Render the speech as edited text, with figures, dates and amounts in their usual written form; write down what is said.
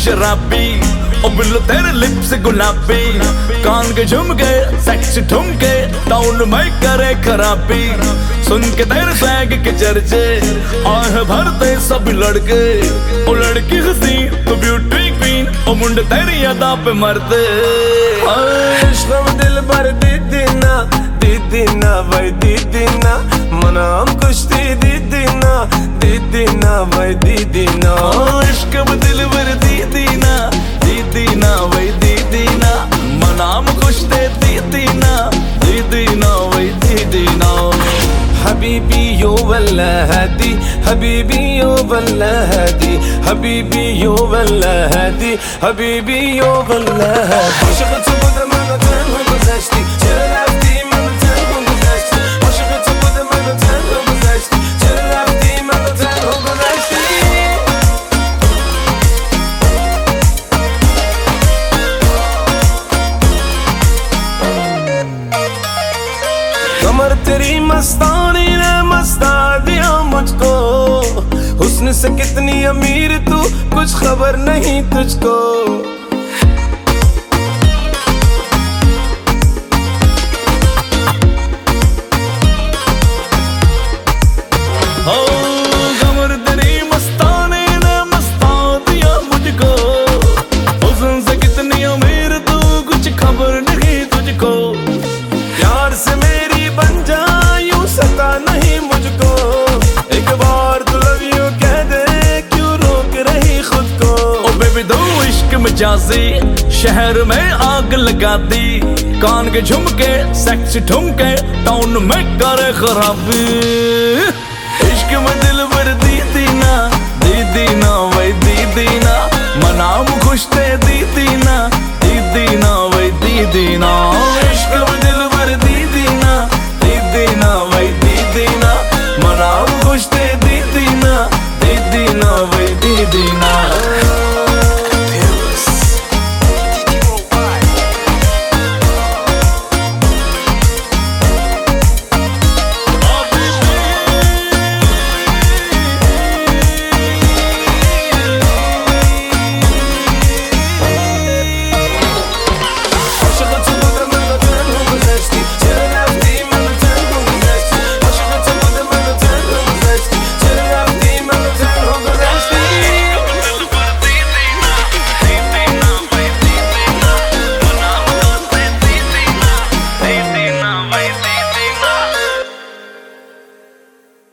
शराबी, ओ बिल्लो तेरे लिप्स गुलाबी, कान के झुमके सेक्स ठुमके टाउन में करे खराबी। सुन के तेरे स्वैग के चर्चे आह भरते सब लड़के, ओ लड़की हंसी तो ब्यूटी क्वीन, ओ मुंडे तेरी अदा पे मरते। इश्क़ दिल भर दीदी ना भाई दीदी ना, मना हम कुश्ती दीदी ना भाई दीदी ना। इश्क़ दिल भर दीदी ना भाई दीदी ना, मना हम खुश दे दीदी ना भाई दीदी ना। हबीबी यो वल्ला हदी, हबीबी यो वल्ला हदी, हबीबी यो वल्ला हदी, हबीबी यो वल्ला हदी। Aşık tutmadı bana tenho güzeşti, çırlaftı bana tenho güzeşti, aşık tutmadı bana tenho güzeşti, çırlaftı bana tenho güzeşti। कमर तेरी मस्तानी ने मस्ता दिया मुझको, हुस्न से कितनी अमीर तू कुछ खबर नहीं तुझको। कमर तेरी मस्तानी ने मस्ता दिया मुझको, हुस्न से कितनी अमीर तू कुछ खबर नहीं तुझको। प्यार से मेरी बन जा यूं सता नहीं मुझको, एक बार तू लव यू कह दे क्यों रोक रही खुद को। ओ बेबी दो इश्क मजाजी शहर में आग लगा दी, कान के झुमके सेक्स ठुमके टाउन में करे खराबी।